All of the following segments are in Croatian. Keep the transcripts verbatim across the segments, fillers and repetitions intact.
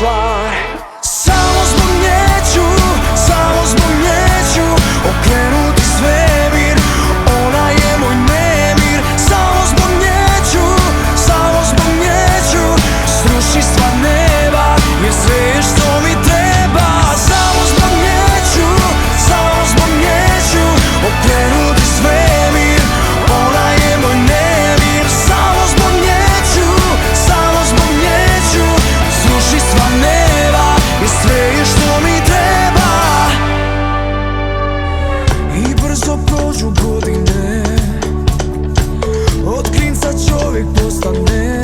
stvar. Samo zbog nje ću, samo zbog nje ću okrenuti svemir. Ona je moj nemir. Samo zbog nje ću, samo zbog nje ću sruši sva neba, jer sve je što mi treba. Samo zbog nje ću, samo zbog nje ću okrenuti svemir. Ona je moj nemir. Samo zbog nje ću, samo zbog nje ću sruši sva neba, jer sve je što mi treba. I brzo prođu godine, od klinca čovjek postane,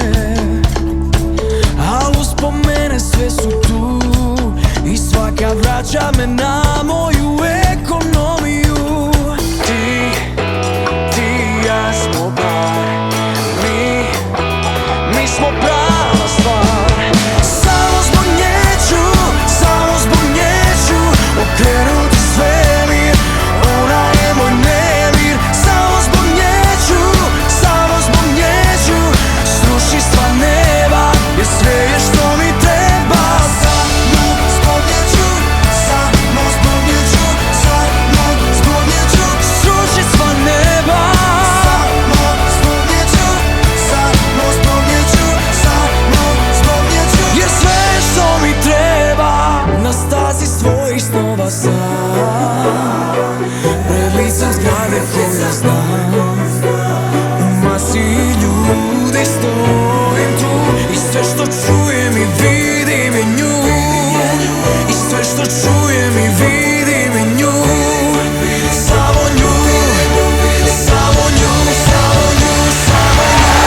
al uspomene sve su tu i svaka vraća me na moju ekonomiju. Ti, ti i ja smo par, mi, mi smo prava stvar. Samo zbog nje ću, samo zbog nje ću okrenuti svemir. Ona je moj nemir. Samo zbog nje ću, samo zbog nje ću sruši sva neba, jer sve je što mi treba. Samo zbog nje ću, samo zbog nje ću, samo zbog nje ću sruši sva neba. Samo zbog nje ću, samo zbog nje ću, samo zbog nje ću, jer sve je što mi treba. Na stazi svojih snova sam, pred licem zgrade koja znam. U masi ljudi stojim tu i sve što čujem i vidim je nju. I sve što čujem i vidim je nju. Samo nju, samo nju, samo nju, samo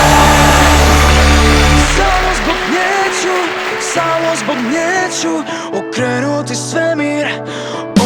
nju. Samo zbog nje ću, samo zbog nje ću okrenuti svemir.